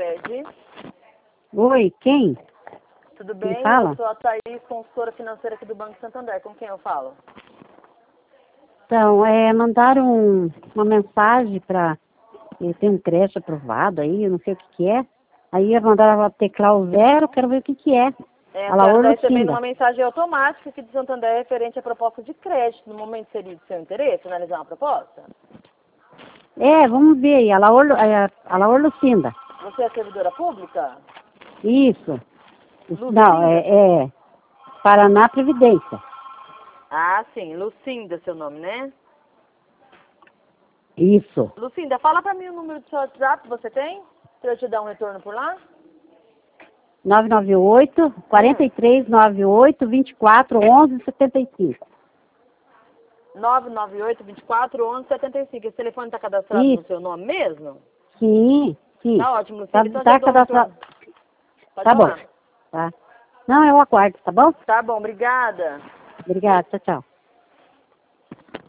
Cicred. Oi, quem? Tudo bem? Quem fala? Eu sou a Thaís, consultora financeira aqui do Banco Santander. Com quem eu falo? Então, mandaram uma mensagem para... Tem um crédito aprovado aí, eu não sei o que é. Aí mandaram ela teclar o 0, quero ver o que é. A Alaor senhora está recebendo Lucinda. uma mensagem automática aqui do Santander referente à proposta de crédito. No momento seria de seu interesse analisar uma proposta? Vamos ver aí, Alaor Lucinda. Você é servidora pública? Isso. Lucinda? Não, é Paraná Previdência. Ah, sim. Lucinda, seu nome, né? Isso. Lucinda, fala pra mim o número do seu WhatsApp que você tem, pra eu te dar um retorno por lá. 998 4398 24 11 75. 998 24 11 75. Esse telefone tá cadastrado Isso. no seu nome mesmo? Sim. Tá ótimo, Lucinda. Então Tá já dou um cadastrado. retorno. Pode Tá bom. falar. Tá. Não, eu aguardo, tá bom? Tá bom, obrigada. Obrigada, tchau, tchau.